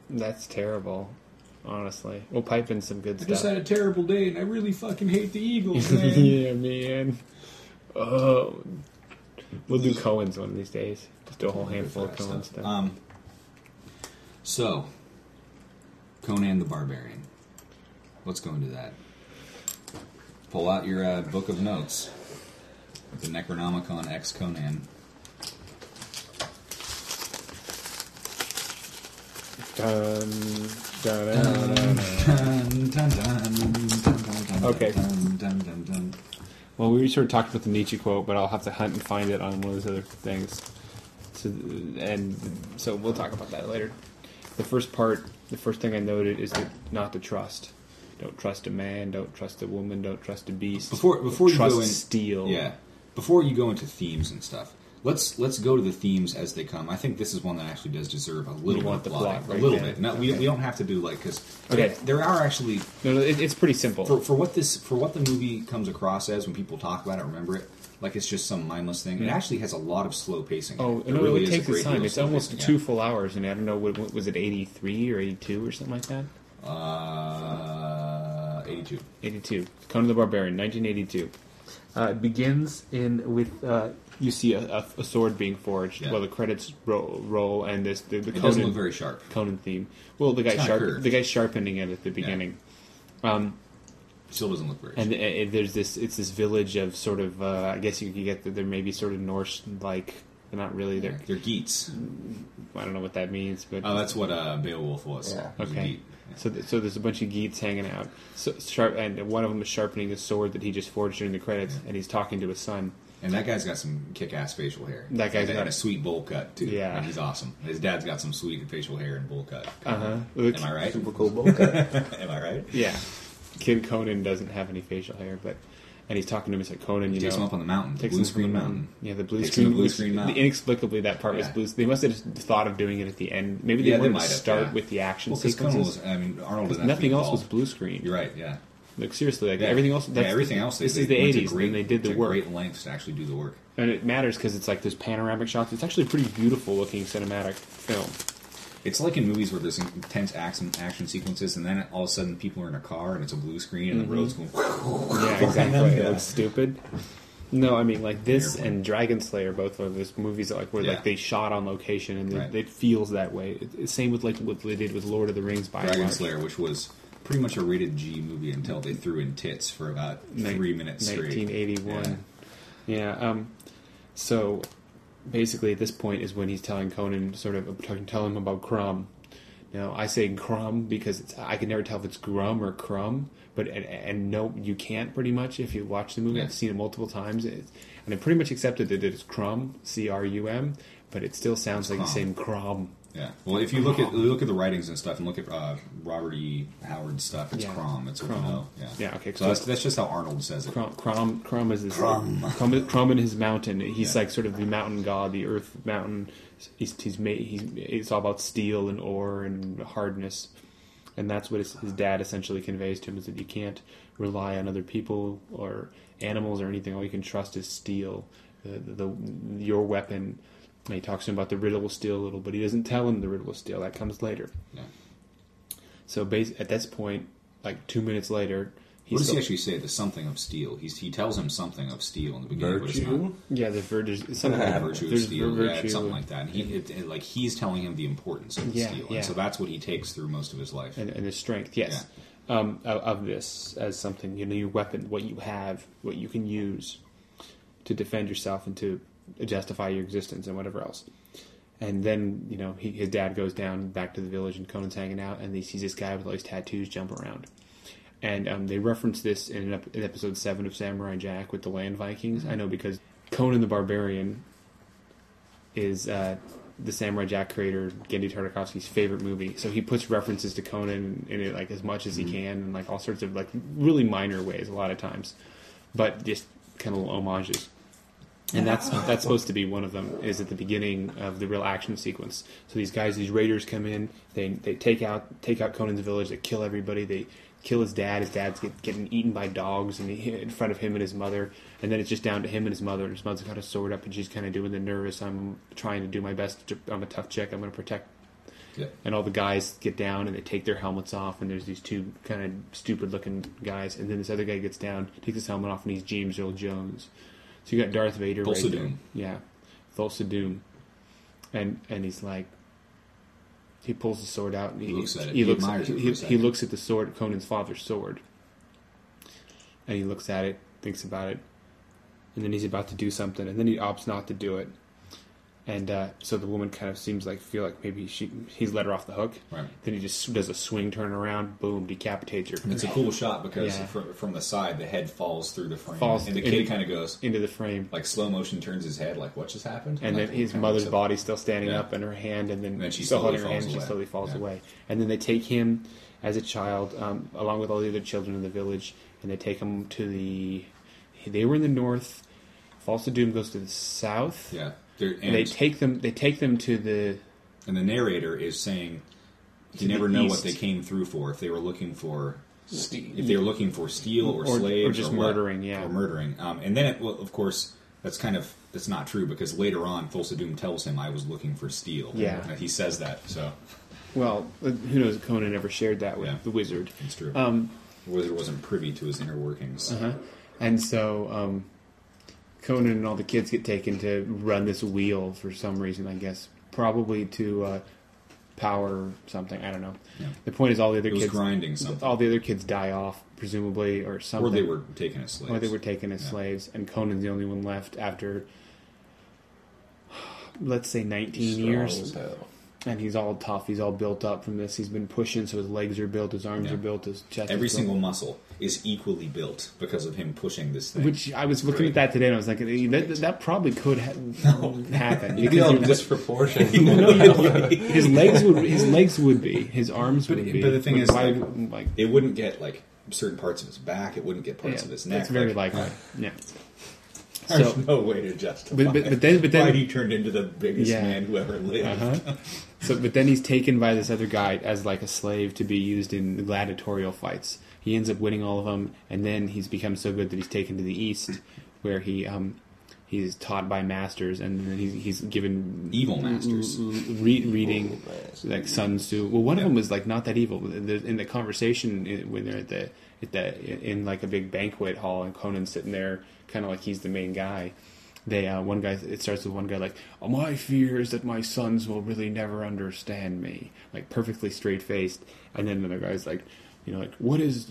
That's terrible. Honestly, we'll pipe in some good I stuff. just had a terrible day, and I really fucking hate the Eagles, man. Yeah, man. Oh, we'll do Cohen's one of these days. Just do a whole handful of Cohen stuff. So, Conan the Barbarian. Let's go into that. Pull out your book of notes. The Necronomicon X Conan. Okay. Well, we sort of talked about the Nietzsche quote, but I'll have to hunt and find it on one of those other things. So we'll talk about that later. The first thing I noted is not to trust. Don't trust a man. Don't trust a woman. Don't trust a beast. Before you trust go in, steel. Yeah. Before you go into themes and stuff, let's go to the themes as they come. I think this is one that actually does deserve a little bit of plot, right a little now. bit. No, we don't have to do because Okay. there are actually it's pretty simple for what the movie comes across as when people talk about it. Remember it like it's just some mindless thing. It actually has a lot of slow pacing. Oh, it no, really it takes its time. It's almost pacing, 2 full hours, and I don't know what was it, 83 or 82 or something like that. 82. 82. Conan the Barbarian, 1982. It begins with you see a sword being forged while the credits roll, and the It Conan doesn't look very sharp. Conan theme. Well, the guy's sharpening it at the beginning. Still doesn't look very. And there's this. It's this village of sort of. I guess you could get that they're maybe sort of Norse like. They're not really. They're Geats. I don't know what that means, but that's what Beowulf was. Yeah. He was a Okay. Geat. Yeah. So there's a bunch of Geats hanging out. And one of them is sharpening a sword that he just forged during the credits, and he's talking to his son. And that guy's got some kick-ass facial hair. That guy's got a sweet bowl cut too. Yeah. And he's awesome. His dad's got some sweet facial hair and bowl cut. Am I right? Super cool bowl cut. Am I right? Yeah, Kid Conan doesn't have any facial hair, and he's talking to him. He's like, Conan, Takes him up on the mountain. The blue screen mountain. Yeah, the blue Takes screen. him to blue screen mountain. Inexplicably, that part was blue. They must have just thought of doing it at the end. Maybe they wanted to start with the action sequences. Arnold didn't. Nothing else was blue screen. You're right. Yeah. Like seriously, everything else. Everything else. This is the '80s, and they did the work. Great lengths to actually do the work. And it matters because it's like there's panoramic shots. It's actually a pretty beautiful looking cinematic film. It's like in movies where there's intense action sequences, and then all of a sudden people are in a car and it's a blue screen and the road's going. Yeah, exactly. It looks stupid. No, I mean like this and Dragon Slayer, both of those movies, like where like they shot on location and it feels that way. Same with like what they did with Lord of the Rings. Dragon Slayer, which was pretty much a rated G movie until they threw in tits for about 3 minutes straight. 1981. Yeah. So basically, at this point is when he's telling Conan, tell him about Crumb. Now, I say Crumb because I can never tell if it's Grum or Crumb, but and no, you can't pretty much if you watch the movie. I've seen it multiple times, and I pretty much accepted that it's Crumb, C-R-U-M, but it still sounds like the same Crumb. Yeah. Well, if you look at the writings and stuff, and look at Robert E. Howard's stuff, it's Crom. It's what you know. Yeah. Yeah. Okay. So that's just how Arnold says it. Crom is his Crom in his mountain. He's like sort of the mountain god, the earth mountain. It's all about steel and ore and hardness, and that's what his dad essentially conveys to him: is that you can't rely on other people or animals or anything. All you can trust is steel, your weapon. And he talks to him about the riddle of steel a little, but he doesn't tell him the riddle of steel. That comes later. Yeah. So at this point, like 2 minutes later, what does he actually say? The something of steel. He tells him something of steel in the beginning. Virtue? Yeah, the virtue. Something like virtue of steel. Yeah, something like that. And like he's telling him the importance of the steel, and so that's what he takes through most of his life. And his strength, yes, of this as something. Your weapon, what you have, what you can use to defend yourself and to justify your existence and whatever else. And then, his dad goes down back to the village and Conan's hanging out and he sees this guy with all these tattoos jump around. And they reference this in episode 7 of Samurai Jack with the Land Vikings. Mm-hmm. I know because Conan the Barbarian is the Samurai Jack creator, Genndy Tartakovsky's favorite movie. So he puts references to Conan in it like as much as he can in like all sorts of like really minor ways a lot of times. But just kind of little homages. And that's supposed to be one of them, is at the beginning of the real action sequence. So these raiders come in, they take out Conan's village, they kill everybody, they kill his dad. His dad's getting eaten by dogs in front of him and his mother. And then it's just down to him and his mother. And his mother's got a sword up and she's kind of doing the nervous, I'm trying to do my best, I'm a tough chick, I'm going to protect. Yep. And all the guys get down and they take their helmets off, and there's these two kind of stupid-looking guys, and then this other guy gets down, takes his helmet off, and he's James Earl Jones. So you got Darth Vader right there. Doom. Yeah, Thulsa Doom. And he's like, he pulls the sword out, and he looks at it. He looks admires it for a he second. looks at the sword, Conan's father's sword, and he looks at it, thinks about it, and then he's about to do something, and then he opts not to do it. And so the woman kind of feel like maybe he's let her off the hook. Right. Then he just does a swing turn around, boom, decapitates her. And it's a cool shot because Yeah. from the side, the head falls through the frame. Falls and the into- kid kind of goes, into the frame. like slow motion turns his head, like, what just happened? And then like, his kinda mother's looks up. body's still standing Yeah. up in her hand, and then she still slowly holding her hand, and falls she away. slowly falls Yeah. away. And then they take him as a child, along with all the other children in the village, and they take him to they were in the north. Thulsa Doom goes to the south. Yeah. And they take them to the... And the narrator is saying, To you never the know east. what they came through for. If they were looking for Steve. if they were looking for steel or Or slaves just or what, murdering, yeah. or murdering. And then, of course, that's not true because later on, Thulsa Doom tells him, "I was looking for steel." Yeah. And he says that, so Well, who knows if Conan ever shared that with Yeah. the wizard. it's true. Um, the wizard wasn't privy to his inner workings. And so Conan and all the kids get taken to run this wheel for some reason, I guess. Probably to power something. I don't know. Yeah. The point is all the other It was kids... grinding something. All the other kids die off, presumably, or something. Or they were taken as slaves. Or they were taken as Yeah. slaves. And Conan's the only one left after, let's say, 19 Strong years. as hell. And he's all tough. He's all built up from this. He's been pushing, so his legs are built, his arms Yeah. are built, his chest Every is built. single muscle is equally built because of him pushing this thing. Which I was looking at that today, and I was like, that probably could happen. You feel Because disproportion. his legs would be, his arms But- would be. but the thing is, like it wouldn't get like certain parts of his back. It wouldn't get parts yeah, of his neck. It's very likely. Yeah. There's So, no way to justify but then why he turned into the biggest Yeah. man who ever lived. uh-huh. But then he's taken by this other guy as like a slave to be used in the gladiatorial fights. He ends up winning all of them, and then he's become so good that he's taken to the east, where he's taught by masters, and then he's given Evil masters. reading like Sun Tzu. Well, one of Yeah. them was like not that evil. In the conversation when they're in like a big banquet hall, and Conan's sitting there, kind of like he's the main guy. One guy. It starts with one guy like, "Oh, my fear is that my sons will really never understand me," like perfectly straight faced. And then another guy's like, like what is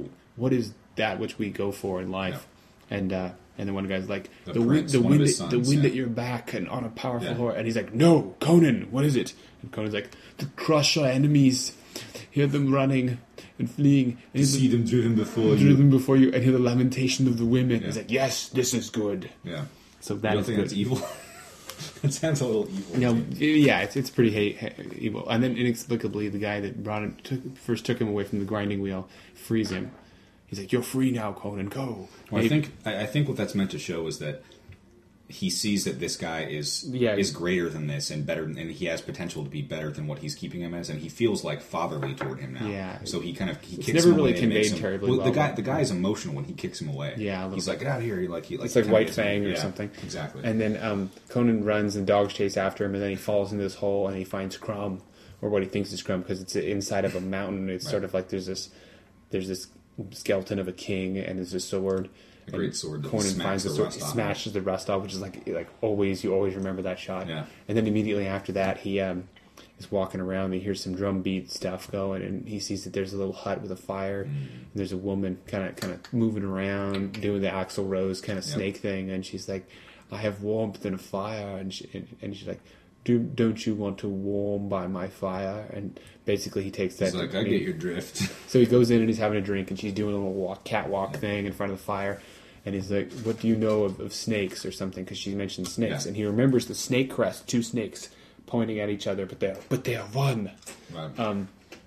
that which we go for in life? And then one guy's like, The prince, the one of wind, his sons, the wind yeah. at your back and on a powerful Yeah. horse. And he's like, "No, Conan, what is it?" And Conan's like, "To crush our enemies, hear them running and fleeing, and hear them driven before driven before you, and hear the lamentation of the women." Yeah. He's like, "Yes, this is good." Yeah. So You that don't is think good. that's evil? That sounds a little evil. No, to me. yeah, it's pretty evil. And then inexplicably, the guy that first took him away from the grinding wheel frees him. He's like, "You're free now, Conan. Go." Well, And I think what that's meant to show is that he sees that this guy is greater than this and better, and he has potential to be better than what he's keeping him as, and he feels like fatherly toward him now. Yeah. So he kicks never him really away and makes conveyed him, terribly well, The guy is emotional when he kicks him away. Yeah, a little he's bit. like, "Get out of here!" It's like kinda White gets him- Fang or yeah, something. Exactly. And then Conan runs and dogs chase after him, and then he falls into this hole and he finds Crumb, or what he thinks is Crumb, because it's inside of a mountain. It's sort of like there's this skeleton of a king and there's a sword. A great sword that Conan smacks finds the the sword, rust off. smashes the rust off, which is like always you always remember that shot. Yeah. And then immediately after that, he is walking around. And he hears some drum beat stuff going, and he sees that there's a little hut with a fire. And there's a woman kind of moving around, doing the Axl Rose kind of snake thing, and she's like, "I have warmth and a fire," and she's like, Don't you want to warm by my fire?" And basically he takes that. He's like, "I get your drift." So he goes in and he's having a drink, and she's doing a little catwalk thing in front of the fire. And he's like, "What do you know of snakes or something?" Because she mentioned snakes. Yeah. And he remembers the snake crest, two snakes pointing at each other, but they are one. Right.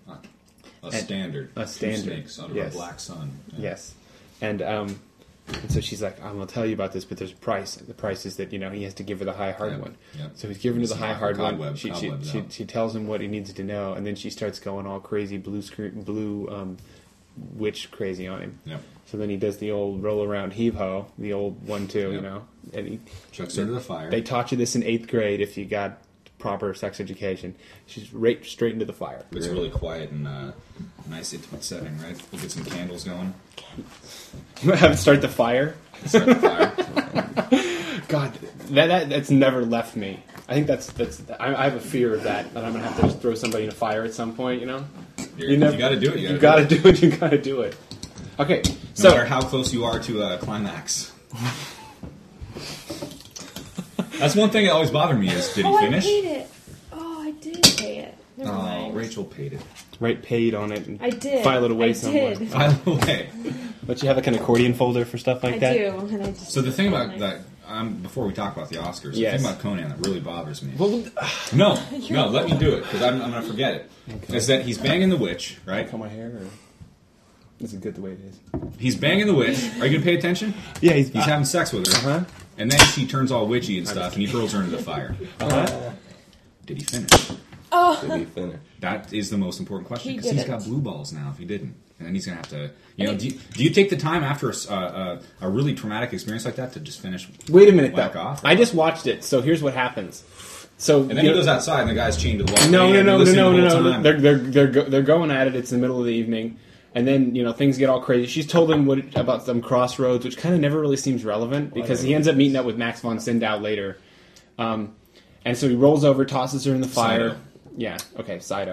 A standard. a standard, Two snakes under yes. a black sun. Yeah. Yes. And so she's like, "I'm going to tell you about this, but there's a price. The price is that, he has to give her the high hard Yep, one." yep. So he's giving her the Some high hard one. cobwebs out. She tells him what he needs to know, and then she starts going all crazy blue witch crazy on him. Yep. So then he does the old roll around heave ho, the old 1-2, Yep. and he Chucks her to the fire. They taught you this in 8th grade. If you got proper sex education. She's right straight into the fire. It's really quiet and nice intimate setting, right? We'll get some candles going. Have it start the fire. Start the fire. God, that's never left me. I think that's I have a fear of that I'm gonna have to just throw somebody in a fire at some point. You know, You got to do it. You got to do it. You got to do it. Okay, No so matter how close you are to a climax. That's one thing that always bothered me is, did he finish? I paid it. Oh, I did pay it. Never Oh, mind. Rachel paid it. write paid on it and I did. file it away I somewhere. did. By the way, But you have like an accordion folder for stuff like I that. do. And I just so the thing about that, before we talk about the Oscars, the Yes. thing about Conan that really bothers me. Well, No, let me do it because I'm going to forget it. Okay. Is that he's banging the witch, right? cut my hair, or is it good the way it is? He's banging the witch. Are you going to pay attention? Yeah, He's having sex with her. Uh-huh. And then she turns all witchy and stuff, and he throws her into the fire. Uh-huh. Did he finish? Did he finish? That is the most important question He because he's didn't. got blue balls now. If he didn't, and then he's gonna have to. You know, do you take the time after a really traumatic experience like that to just finish? Wait a minute, Whack though. off? I just watched it, so here's what happens. So And then he goes outside, and the guy's chained to the wall. No. Time. They're going at it. It's the middle of the evening, and then things get all crazy. She's told him about some crossroads, which kind of never really seems relevant because he ends up meeting up with Max von Sydow later, and so he rolls over, tosses her in the fire. Sydow. Yeah, okay, Sydow.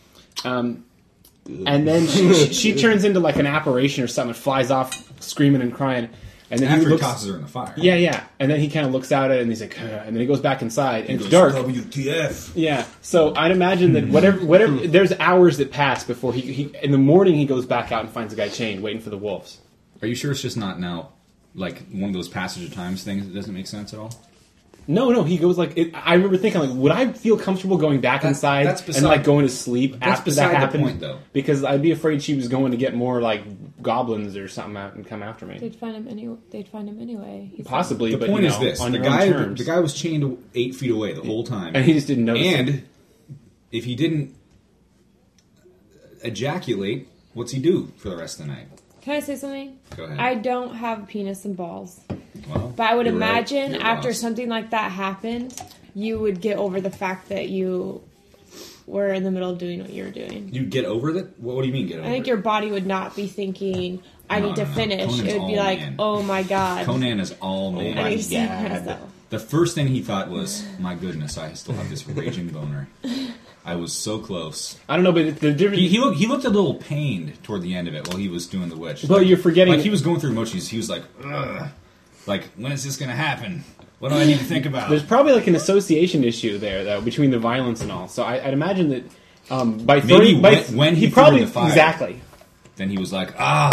And then she turns into like an apparition or something, and flies off screaming and crying. And then After he looks, tosses her in the fire. yeah, and then he kind of looks out at it and he's like, "Ugh," and then he goes back inside and it's dark. WTF? Yeah, so I'd imagine that whatever there's hours that pass before he in the morning he goes back out and finds the guy chained, waiting for the wolves. Are you sure it's just not now, like one of those passage of times things that doesn't make sense at all? No, he goes like I remember thinking like, would I feel comfortable going back inside that's and beside- like going to sleep that's after beside that the happened? point, though. Because I'd be afraid she was going to get more like goblins or something out and come after me. they'd find him anyway. He's Possibly, The but point is this: on the your own terms. guy was chained 8 feet away the whole time, and he just didn't notice. And it. if he didn't ejaculate, what's he do for the rest of the night? Can I say something? Go ahead. I don't have a penis and balls. Well, But I would you're right. imagine You're after lost. something like that happened, you would get over the fact that you were in the middle of doing what you were doing. You'd get over that? What do you mean get over I think it? your body would not be thinking, I No, need to no, no. finish. Conan's It would be all like, man. oh my god. Conan is all I man. need to save God. myself. The first thing he thought was, my goodness, I still have this raging boner. I was so close. I don't know, but the difference. He looked a little pained toward the end of it while he was doing the witch. Well, you're forgetting- Like he was going through emotions. He was like, ugh. Like, when is this going to happen? What do I need to think about? There's probably like an association issue there, though, between the violence and all. So I'd imagine that by 30, Maybe when he threw probably in the fire. exactly. Then he was like,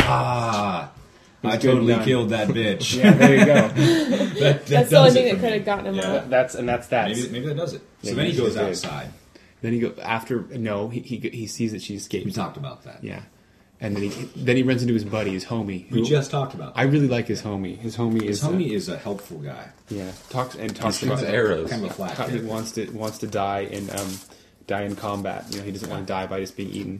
I He's good totally done. killed that bitch. Yeah, there you go. that That's the only does it thing that for could me. have gotten him Yeah. out. That's that. Maybe that does it. So Yeah, then he he goes did. outside. Then he go after. No, he sees that she escaped. We talked about that. Yeah, and then he runs into his buddy, his homie. We who- just talked about that. I really like his homie. His homie His is homie is a helpful guy. talks Shoots about arrows. Kind of a flat how he tip. wants to die in combat. He doesn't want to die by just being eaten.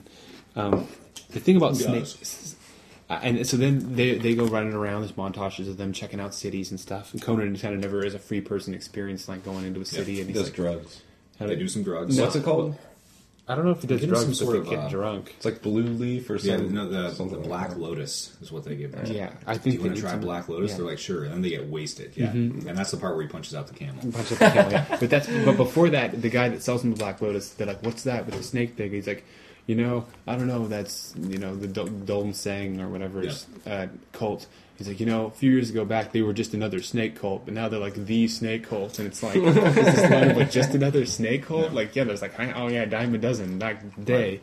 The thing about Who does? snakes, and so then they go running around. There's montages of them checking out cities and stuff. And Conan kind of never, as a free person, experienced like going into a city and He he's does like, drugs. how They to- do some drugs. No. What's it called? I don't know if he does Give him drugs, some but sort they of, get drunk. It's like blue leaf or Yeah, something. no, the something like Black that. Lotus is what they give them. Yeah, I Do think you want they to try need some- Black Lotus? yeah. They're like, sure. And then they get wasted. Yeah. And that's the part where he punches out the camel. Bunch of hell, yeah. But before that, the guy that sells him the Black Lotus, they're like, "What's that with the snake thing?" He's like, I don't know. That's the Dolm Sang or whatever cult. He's like, a few years ago back, they were just another snake cult, but now they're like the snake cult, and it's like, is this line of like just another snake cult? Yeah. Like, yeah, there's like, oh yeah, dime a dozen back in the day.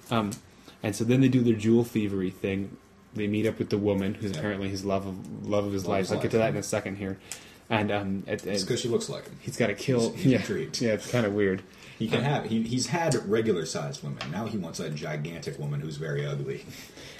And so then they do their jewel thievery thing. They meet up with the woman who's apparently his love of his life. his I'll get to life, that in a second here. And It's because she looks like him. he's got to kill. He's yeah, intrigued. yeah, it's kind of weird. He can have. He's had regular sized women. Now he wants a gigantic woman who's very ugly.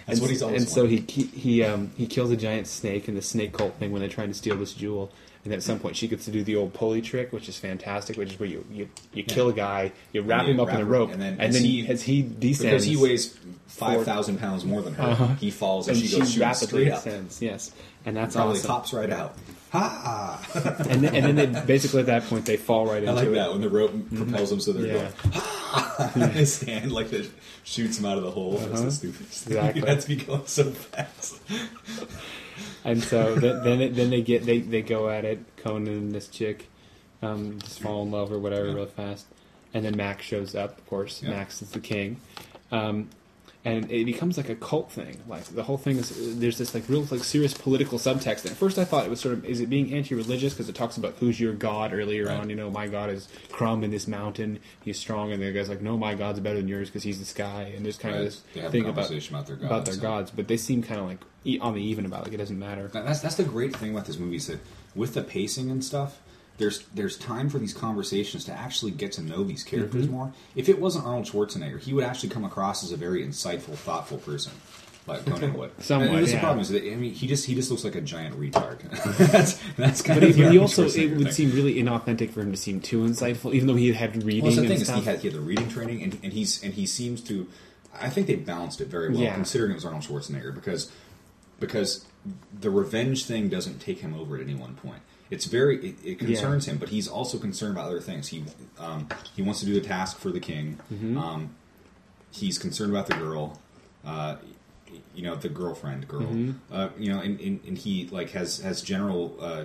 That's what he's always And so wanted. he kills a giant snake in the snake cult thing when they're trying to steal this jewel. And at some point, she gets to do the old pulley trick, which is fantastic. Which is where you kill a guy, you wrap him up in a rope, and then as he descends, because he weighs 5,000 pounds more than her, he falls and she goes shooting straight up. descends. Yes, and that's Probably awesome. hops right out. Ha! And then they basically at that point they fall right into I like it. that when the rope propels them, so they're Yeah. going. His hand like that shoots him out of the hole. That's the stupidest thing. Exactly. That's be going so fast. And so then they go at it. Conan and this chick just fall in love or whatever real fast. And then Max shows up. Of course, Yeah. Max is the king. And it becomes like a cult thing. Like the whole thing is there's this like real like serious political subtext. And at first I thought it was sort of is it being anti-religious because it talks about who's your god earlier Right. on. You know, my god is Crumb in this mountain. He's strong, and the guy's like, no, my god's better than yours because he's the sky. And there's kind of this They have thing a conversation about their gods. gods, but they seem kind of like on the even about it. Like it doesn't matter. That's the great thing about this movie is that with the pacing and stuff, there's time for these conversations to actually get to know these characters Mm-hmm. more. If it wasn't Arnold Schwarzenegger, he would actually come across as a very insightful, thoughtful person, like Conan would. Somewhat, and that's the yeah. problem is that he just looks like a giant retard. that's kind But of the he Arnold also, it Schwarzenegger would thing. seem really inauthentic for him to seem too insightful, even though he had reading Well, that's the and thing is stuff. he had the reading training, and he seems to. I think they balanced it very well, Yeah. considering it was Arnold Schwarzenegger, because the revenge thing doesn't take him over at any one point. It's it concerns him, but he's also concerned about other things. He wants to do the task for the king. Mm-hmm. He's concerned about the girl. The girlfriend girl. Mm-hmm. And he like has general.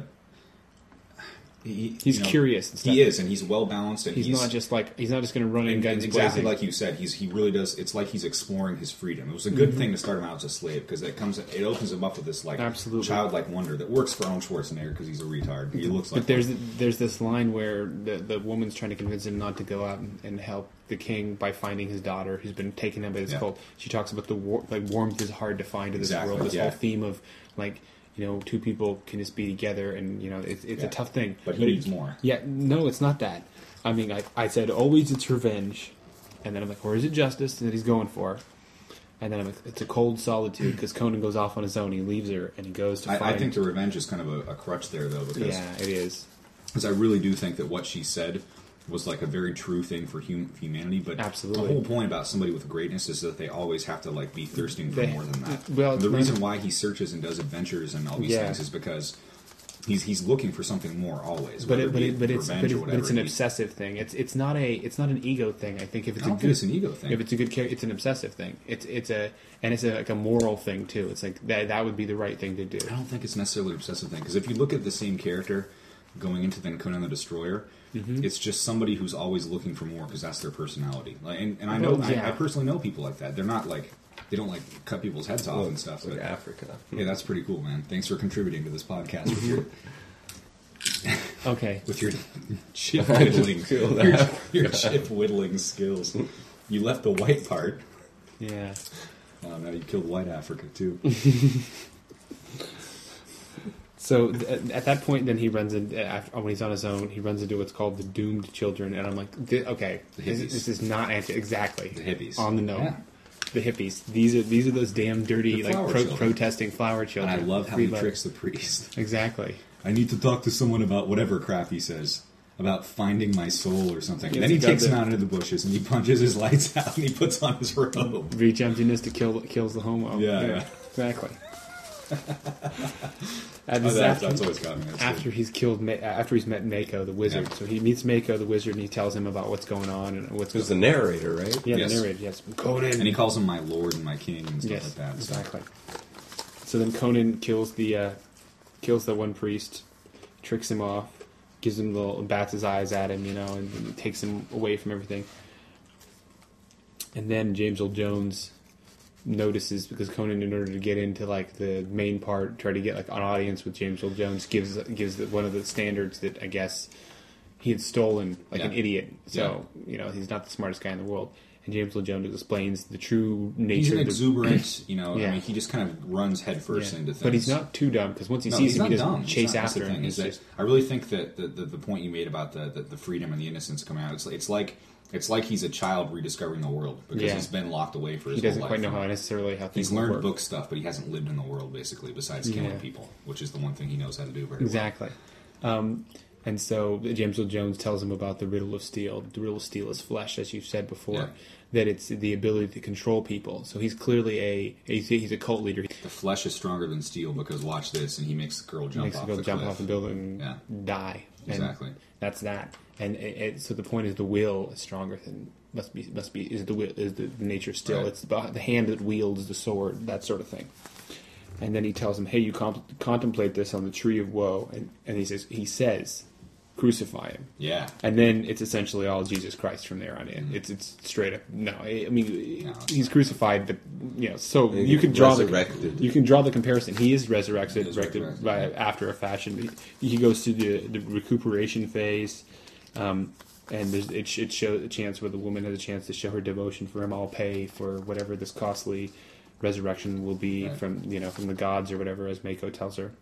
He's curious and stuff. He is, and he's well balanced, and He's not just going to run in and guns exactly blazing. like you said, he really does. It's like he's exploring his freedom. It was a good thing to start him out as a slave because it opens him up with this like Absolutely. childlike wonder that works for Arnold Schwarzenegger because he's a retard. He looks like. But there's this line where the woman's trying to convince him not to go out and help the king by finding his daughter who's been taken in by this Yeah. cult. She talks about the warmth is hard to find in this Exactly, world. This yeah. whole theme of like. Two people can just be together, and it's Yeah. a tough thing. But he needs more. Yeah, no, it's not that. I mean, I said always it's revenge, and then I'm like, or is it justice that he's going for? And then I'm like, it's a cold solitude because Conan goes off on his own. He leaves her, and he goes to find. I think the revenge is kind of a crutch there, though, because it is. I really do think that what she said was like a very true thing for humanity. But Absolutely. the whole point about somebody with greatness is that they always have to like be thirsting for more than that. well, the it's reason not- why he searches and does adventures and all these Yeah. things is because he's looking for something more always. But whether it be it's revenge or whatever. it's an obsessive thing. It's not an ego thing. I think if it's I don't think it's an ego thing. If it's a good character, it's an obsessive thing. It's like a moral thing too. It's like that would be the right thing to do. I don't think it's necessarily an obsessive thing because if you look at the same character going into then Conan the Destroyer, it's just somebody who's always looking for more because that's their personality. Like, and I know Well, yeah. I personally know people like that. They're not like they don't like cut people's heads off and stuff. Like But Africa. yeah, that's pretty cool, man. Thanks for contributing to this podcast with your Okay. with your chip whittling feel that. your chip whittling skills. You left the white part. Yeah. Now you killed white Africa too. So at that point, then he runs in when he's on his own. He runs into what's called the doomed children, and I'm like, okay, The this, hippies. this is not exactly The hippies. on the note. Yeah. The hippies. These are those damn dirty The like flower children. protesting flower And children. I love how Free he love. tricks the priest. Exactly. I need to talk to someone about whatever crap he says. About finding my soul or something. Yes, Then he he does takes him it. out into the bushes and he punches his lights out and he puts on his robe. Reach emptiness to kills the homo. Yeah. Exactly. And this is That's always got me. That's after good. he's killed, after he's met Mako the wizard. Yeah. So he meets Mako the wizard, and he tells him about what's going on and what's Who's the narrator, right? yeah, Yes. the narrator. Yes, Conan. And he calls him my lord and my king and stuff yes, like that. So. exactly. So then Conan kills the one priest, tricks him off, gives him bats his eyes at him, and takes him away from everything. And then James Earl Jones notices because Conan, in order to get into like the main part, try to get like an audience with James Earl Jones, gives one of the standards that I guess he had stolen like an Yeah. idiot. So he's not the smartest guy in the world. And James Earl Jones explains the true nature. He's an of the, exuberant, Yeah. I mean, he just kind of runs headfirst Yeah. into things. But he's not too dumb because once he No, sees he's him, he not doesn't dumb. chase He's not. That's after the him. thing, It's is that just- I really think that the point you made about the freedom and the innocence coming out, it's like It's like he's a child rediscovering the world because Yeah. he's been locked away for his He doesn't whole quite life. know how necessarily how things He's learned work. book stuff, but he hasn't lived in the world basically. Besides killing Yeah. people, which is the one thing he knows how to do very Exactly. And so James Earl Jones tells him about the riddle of steel. The riddle of steel is flesh, as you've said before. Yeah. That it's the ability to control people. So he's clearly he's a cult leader. well. The flesh is stronger than steel because watch this, and he makes the girl He jump makes off the the jump cliff. off the building and Yeah. die. And Exactly. that's that. And so the point is the will is stronger than must be is the will is the nature still. Right. It's the hand that wields the sword, that sort of thing. And then he tells him, "Hey, you contemplate this on the tree of woe," and he says, "Crucify him." Yeah. And then it's essentially all Jesus Christ from there on in. It's straight up. No, I mean No. he's crucified, but so He you can draw resurrected. you can draw the comparison. He is resurrected, He is resurrected resurrected, by, yeah. after a fashion. He goes through the recuperation phase, and it shows a chance where the woman has a chance to show her devotion for him. I'll pay for whatever this costly resurrection will be Right. from the gods or whatever, as Mako tells her.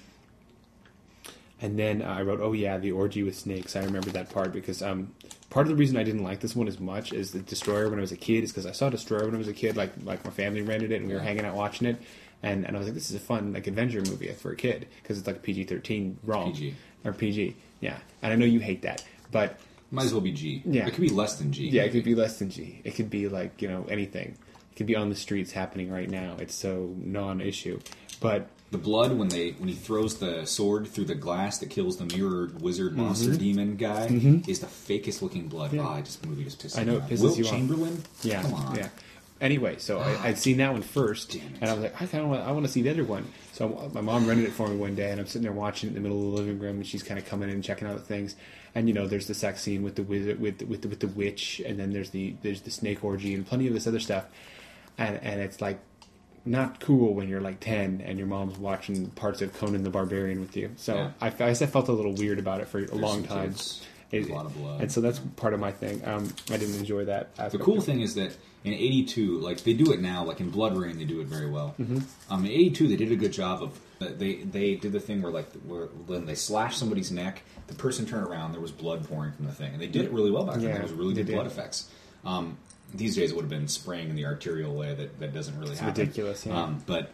And then I wrote, "Oh yeah, the orgy with snakes." I remember that part because part of the reason I didn't like this one as much as the Destroyer when I was a kid is because I saw Destroyer when I was a kid. Like my family rented it and we were Yeah. hanging out watching it, and I was like, "This is a fun adventure movie for a kid because it's like PG-13 wrong PG. or PG." Yeah, and I know you hate that, but Might as well be G. Yeah. It could be less than G. yeah, it could be less than G. It could be like anything. It could be on the streets happening right now. It's so non-issue, but. The blood when he throws the sword through the glass that kills the mirror wizard monster demon guy is the fakest looking blood. Yeah. Oh, this movie just pisses I know me it off. pisses Wilt you off. Chamberlain? Yeah, Come on. yeah. Anyway, so I'd seen that one first, Damn it. and I was like, I want to see the other one. So my mom rented it for me one day, and I'm sitting there watching it in the middle of the living room, and she's kind of coming in and checking out the things. And there's the sex scene with the wizard, with the witch, and then there's the snake orgy and plenty of this other stuff, and it's like not cool when you're like 10 and your mom's watching parts of Conan the Barbarian with you. So Yeah. I felt a little weird about it for a There's long some time. kids. There's a lot of blood. And so that's part of my thing. I didn't enjoy that aspect. The cool of it. thing is that in '82, like they do it now, like in Blood Rain, they do it very well. Mm-hmm. In '82, they did a good job of they did the thing where when they slashed somebody's neck, the person turned around, there was blood pouring from the thing, and they did it really well back then. Yeah, There was really they good blood did. effects. These days, it would have been spraying in the arterial way that doesn't really happen. ridiculous, yeah. But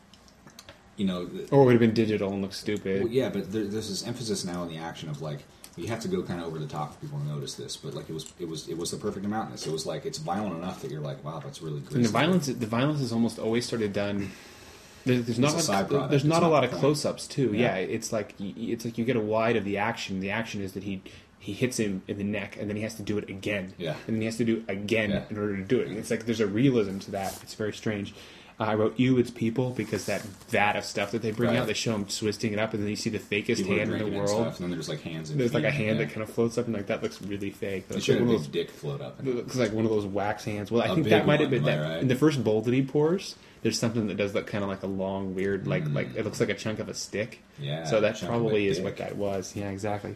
Or it would have been digital and look stupid. well, yeah, but there's this emphasis now in the action of like you have to go kind of over the top for people to notice this, but like it was the perfect amount. Of this. It was like it's violent enough that you're like, wow, that's really great. And the violence is almost always sort of done. There's not a side product. there's not It's a not lot the of point. close-ups too. Yeah. Yeah, it's like you get a wide of the action. The action is that he hits him in the neck, and then he has to do it again. Yeah. And then he has to do it again Yeah. in order to do it. And it's like there's a realism to that. It's very strange. I wrote "You, It's People" because that vat of stuff that they bring Right. out, they show him twisting it up, and then you see the fakest People are hand in drinking the and world. stuff, and then there's like hands. And There's like a feet, hand yeah. that kind of floats up, and like that looks really fake. They It's should like have one a of big those. dick float up. It looks like one of those wax hands. Well, I A think big that might have one, been am I that right? in the first bowl that he pours. There's something that does that kind of like a long, weird, like it looks like a chunk of a stick. Yeah, So that chunk of a probably is dick. what that was. Yeah, exactly.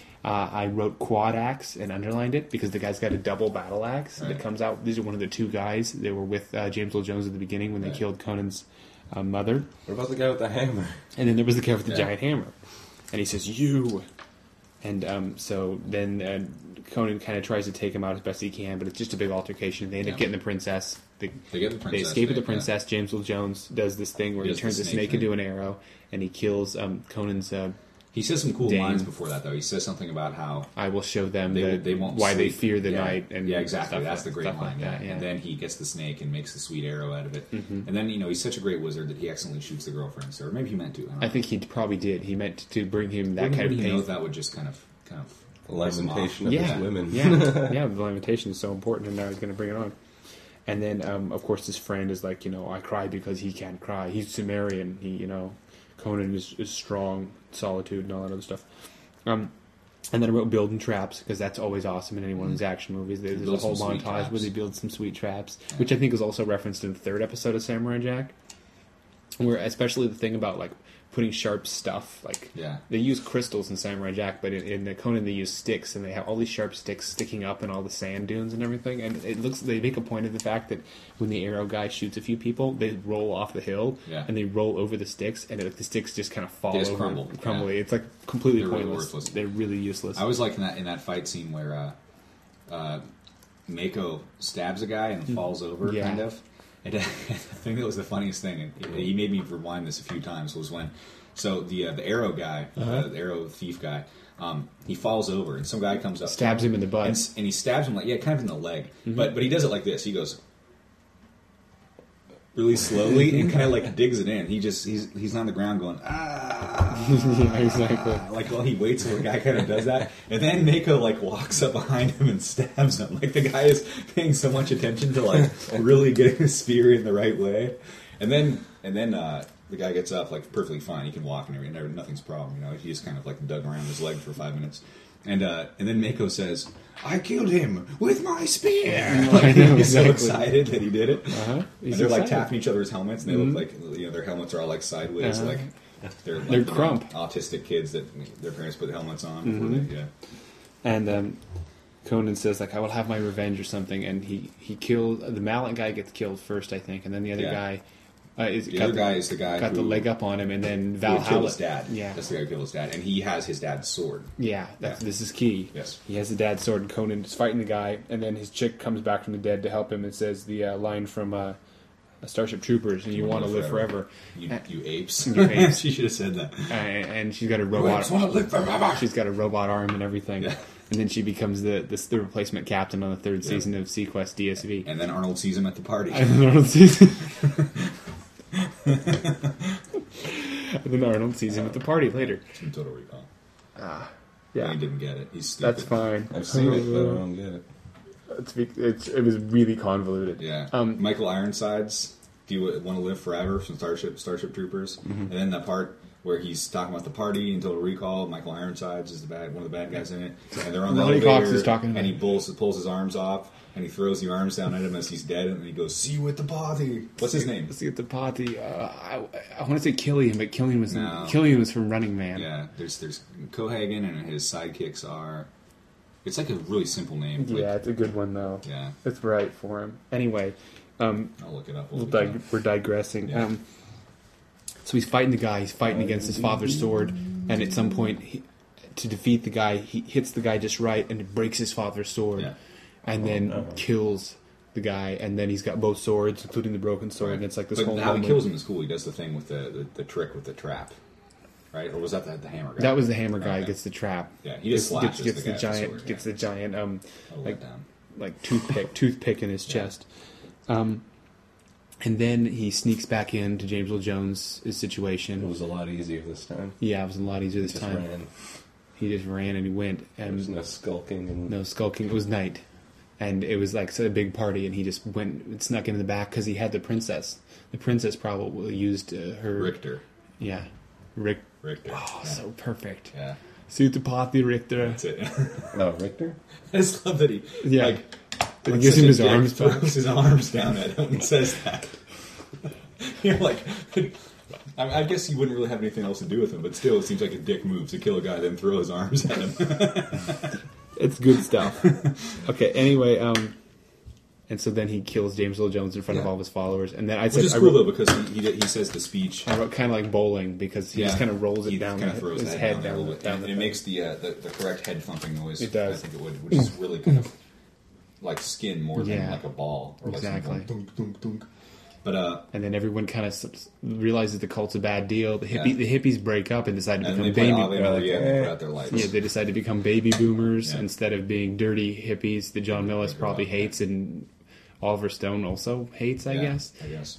I wrote quad axe and underlined it because the guy's got a double battle axe Right. that comes out. These are one of the two guys. They were with James Earl Jones at the beginning when they Right. killed Conan's mother. What about the guy with the hammer? And then there was the guy with the Yeah. giant hammer. And he says, "You." And so then Conan kind of tries to take him out as best he can, but it's just a big altercation. They end up Yeah. getting the princess. They get the princess. They escape with the yeah. princess. James Earl Jones does this thing where he Does the turns the snake snake thing. into an arrow, and he kills Conan's... He says some cool Dane. lines before that, though. He says something about how I will show them they won't why they sleep. fear the Yeah. night. And yeah, exactly. stuff That's like- the great stuff line. like yeah. that, yeah. And then he gets the snake and makes the sweet arrow out of it. Mm-hmm. And then he's such a great wizard that he accidentally shoots the girlfriend. So or maybe he meant to. I don't know. I think he probably did. He meant to bring him that Wouldn't kind of he know pain. that would just kind of The lamentation of Yeah, his women. yeah, the lamentation is so important, and now he's going to bring it on. And then, of course, his friend is like, I cry because he can't cry. He's Sumerian. Conan is strong, solitude, and all that other stuff. And then I wrote building traps because that's always awesome in any one of these action movies. There's a Build whole some sweet montage traps. where they build some sweet traps, which I think is also referenced in the third episode of Samurai Jack, where especially the thing about like putting sharp stuff, like Yeah. they use crystals in Samurai Jack, but in the Conan they use sticks, and they have all these sharp sticks sticking up in all the sand dunes and everything. And they make a point of the fact that when the arrow guy shoots a few people, they roll off the hill Yeah. and they roll over the sticks, and the sticks just kind of fall They just over, crumble. crumble. Yeah. It's like completely They're really pointless. worthless. They're really useless. I was like in that fight scene where Mako stabs a guy and falls over, Yeah. kind of. And I think that was the funniest thing. And he made me rewind this a few times. Was when, so the arrow guy, the arrow thief guy, he falls over and some guy comes up, Stabs him in the butt. and he stabs him kind of in the leg. But he does it like this. He goes really slowly and kind of digs it in. He's on the ground going Yeah, exactly. while he waits till the guy kind of does that, and then Mako walks up behind him and stabs him. The guy is paying so much attention to really getting the spear in the right way, and then the guy gets up perfectly fine. He can walk and everything. Nothing's a problem. He just kind of dug around his leg for 5 minutes, and then Mako says, "I killed him with my spear." I know, He's so exactly. excited that he did it. Uh-huh. And they're tapping each other's helmets, and they look like their helmets are all sideways, Uh-huh. they're crump. autistic kids that their parents put helmets on before they. And Conan says I will have my revenge or something, and he killed the mallet guy. Gets killed first, I think, and then the other Yeah. guy. The other guy is the guy got who the leg up on him, and then who Valhalla killed his dad. Yeah, That's the guy who killed his dad, and he has his dad's sword. yeah. Yeah. This is key. Yes. He has the dad's sword, and Conan is fighting the guy, and then his chick comes back from the dead to help him and says the line from Starship Troopers, and you want to live forever. You apes. You apes. She should have said that. And she's got a robot. Apes want to live forever. She's got a robot arm and everything. Yeah. And then she becomes the replacement captain on the third season of Sequest DSV. And then Arnold sees him at the party. And then Arnold sees him. And then Arnold sees him at the party later. From Total Recall. Yeah, He didn't get it. He's stupid. that's fine. I've seen it, but I don't get it. It was really convoluted. Yeah. Um, Michael Ironsides, Do You Want to Live Forever from Starship Troopers. And then that part where he's talking about the party in Total Recall, Michael Ironsides is one of the bad guys in it. And they're on the Ronnie elevator, Cox is talking about and he pulls his arms off, and he throws the arms down at him as he's dead, and he goes, "See you at the party." What's his name? Let's get the party. I want to say Killian, but Killian was No. from Running Man. Yeah, there's Cohagen, and his sidekicks are... It's a really simple name. Yeah, it's a good one though. Yeah. It's right for him. Anyway, I'll look it up. while we talk. we're digressing. Yeah. So he's fighting the guy. He's fighting against his father's sword, and at some point, to defeat the guy, he hits the guy just right, and it breaks his father's sword, Yeah. and then kills the guy. And then he's got both swords, including the broken sword. Right. And it's like this But whole how he moment. kills him is cool. He does the thing with the trick with the trap, right? Or was that the hammer guy? That was the hammer guy. Okay. Gets the trap. Yeah, he just slashes gets the the guy with the giant. sword, Gets yeah. the giant. I'll like let down. like toothpick in his chest. And then he sneaks back into James Earl Jones' situation. It was a lot easier this time. Yeah, it was a lot easier this Just time. ran. He just ran and he went, There was and no skulking and no skulking. It was night, and it was like a big party, and he just went and snuck into the back because he had the princess. The princess probably used her. Richter. Yeah, Richter. Oh, yeah. so perfect. Yeah. Sutapati Richter. That's it. no Richter. I just love that he Yeah. He like gives such him a his dick, arms back. throws his arms down at him and says that. You're like, I guess you wouldn't really have anything else to do with him, but still, it seems like a dick move to kill a guy then throw his arms at him. It's good stuff. Okay, anyway, and so then he kills James Earl Jones in front of Yeah. all of his followers, and then I Which said is I cool wrote, though because he says the speech. I wrote kind of like bowling because he just kind of rolls it He down kind of throws his that head down there a down, little bit, down and the it makes the correct head thumping noise. It does. I think it would, which is really kind of like skin more than Yeah. like a ball. Or Exactly. Like dunk, dunk, dunk. But And then everyone kind of realizes the cult's a bad deal. The Yeah. hippies break up and decide to and become they play baby. Ave Maria and they put out their lights. Yeah, they decide to become baby boomers Yeah. instead of being dirty hippies that John Millis probably Yeah. hates and Oliver Stone also hates, I Yeah, guess. I guess.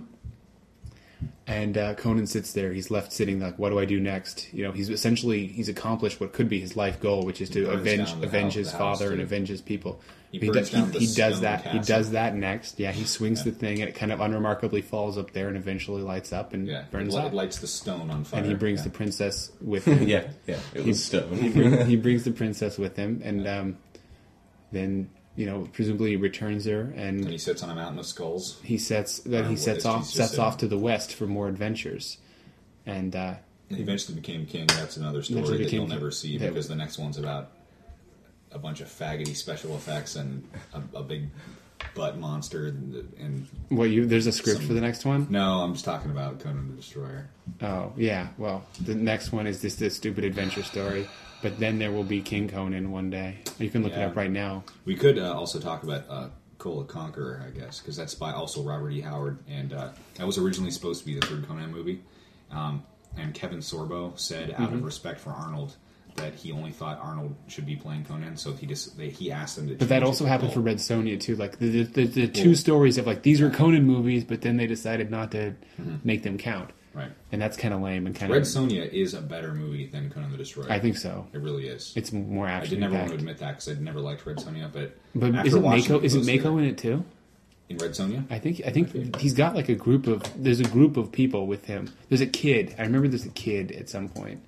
And Conan sits there. He's left sitting like, what do I do next? You know, he's accomplished what could be his life goal, which is to burns avenge down the avenge house- his the father house, and too. avenge his people. He He burns down the does stone that. He castle. does that next. Yeah, he swings the thing and it kind of unremarkably falls up there and eventually lights up and Yeah, burns it up. lights the stone on fire. And he brings yeah. the princess with him. yeah, it was stone. He brings the princess with him, and then presumably he returns her, And and he sits on a mountain of skulls. he sets Or what sets is off she just saying? to the west for more adventures, and He eventually became king. That's another story Eventually that you'll became never king. see because the next one's about a bunch of faggoty special effects and a big butt monster and There's a script for the next one? no, I'm just talking about Conan the Destroyer. Oh, yeah. Well, the next one is just this stupid adventure story. But then there will be King Conan one day. You can look it Yeah. up right now. We could also talk about Cole the Conqueror, I guess, because that's by also Robert E. Howard, and that was originally supposed to be the third Conan movie. And Kevin Sorbo said, out of respect for Arnold, that he only thought Arnold should be playing Conan, so he asked him to. But that also happened for Red Sonja too. Like the two stories of like these are Conan movies, but then they decided not to make them count. Right. And that's kind of lame and kind Red of. Sonja is a better movie than Conan the Destroyer. I think so. It really is. It's more I action. did never want to admit that because I'd never liked Red Sonja, but But after watching Mako? it Isn't closely- Mako in it too? in Red Sonja? I think he's got like a group of. There's a group of people with him. There's a kid. I remember there's a kid at some point.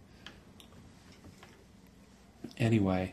Anyway,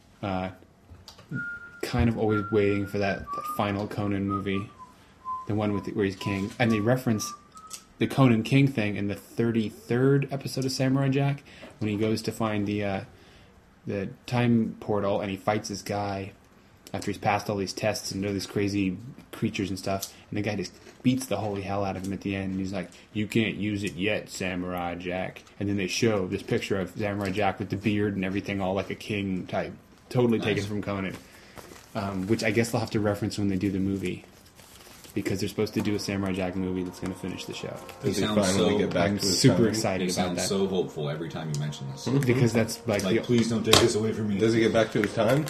kind of always waiting for that final Conan movie, the one where he's king, and they reference the Conan King thing in the 33rd episode of Samurai Jack when he goes to find the time portal and he fights this guy after he's passed all these tests and all these crazy creatures and stuff, and the guy just beats the holy hell out of him at the end, and he's like, "You can't use it yet, Samurai Jack." And then they show this picture of Samurai Jack with the beard and everything, all like a king type, totally taken from Conan, which I guess they'll have to reference when they do the movie, because they're supposed to do a Samurai Jack movie that's going to finish the show. Does he sounds finally so- get back I'm to his super time? excited He about sounds that, so hopeful every time you mention this. because that's like, Like, please don't take this away from me. Does he get back to his time?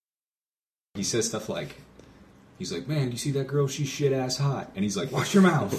He says stuff like, he's like, "Man, you see that girl? She's shit ass hot." And he's like, "Watch your mouth."